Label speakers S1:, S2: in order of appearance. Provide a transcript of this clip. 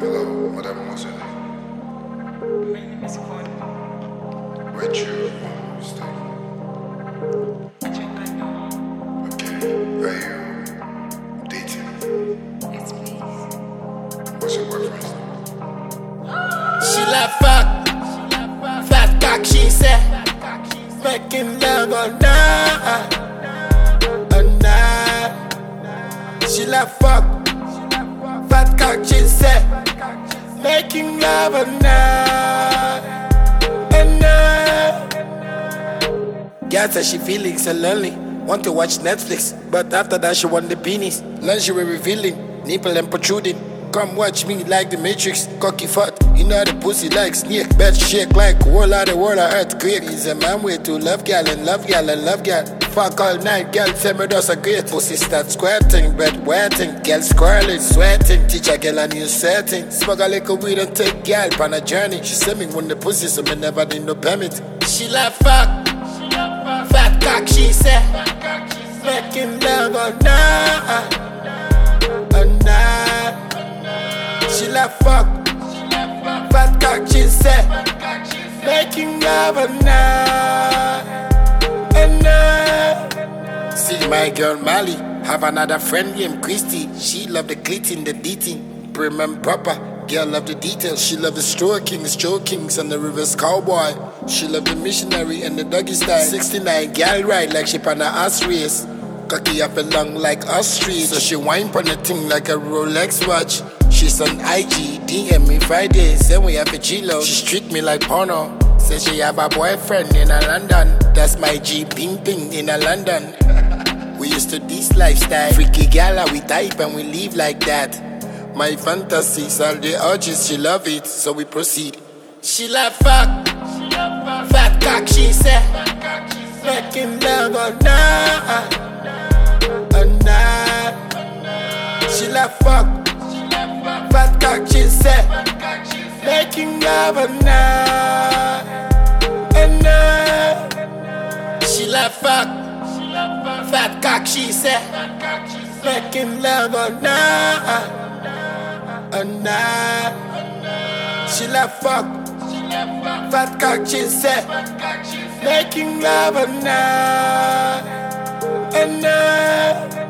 S1: Hello, madame, what's your name?
S2: My name is Connie.
S1: Where'd you stay?
S2: Chengano.
S1: Okay. Are you dating?
S2: Yes, please.
S1: What's your boyfriend's name?
S3: She left fuck, fat cock, she said, making love all night, all night. She left fuck, fat cock, she said, making love all night, all night. Girl said she feeling so lonely, want to watch Netflix, but after that she want the beanies, lingerie revealing, nipple and protruding. Come watch me like the Matrix, cocky fat. You know the pussy like snake, bed shake like world of the world of earthquake. He's a man way to love gal and love gal and love gal. Fuck all night, gal tell me that's a great. Pussy start squirting, bed wetting, gal squirrely, sweating. Teach a gal a new setting. Smoke a little weed and take gal on a journey. She send me when the pussy so me never need no permit. She love fuck, fat cock she said, making love all night, all night. She left fuck, fat cock, she said, making love all night, all night. See my girl Mali, have another friend named Christy. She love the clit in the beating, prim and proper. Girl love the details, she love the strokings and the reverse cowboy. She love the missionary and the doggy style. 69 gal ride like she pan a ass race. Cocky up along like ostrich, so she whine pon the thing like a Rolex watch. She's on IG, DM me Friday, say we have a G-Lo. She treat me like porno, say she have a boyfriend in a London. That's my G ping in a London. We used to this lifestyle, freaky gala we type and we live like that. My fantasies, all the urges, she love it, so we proceed. She love fuck, fat cock she said, making love all night, all night. She love fuck, fat cock she said, making love all night, all night. She love fuck, fat cock she said, making love all night, all night. She love fuck, fat cock she said, making love all night, all night.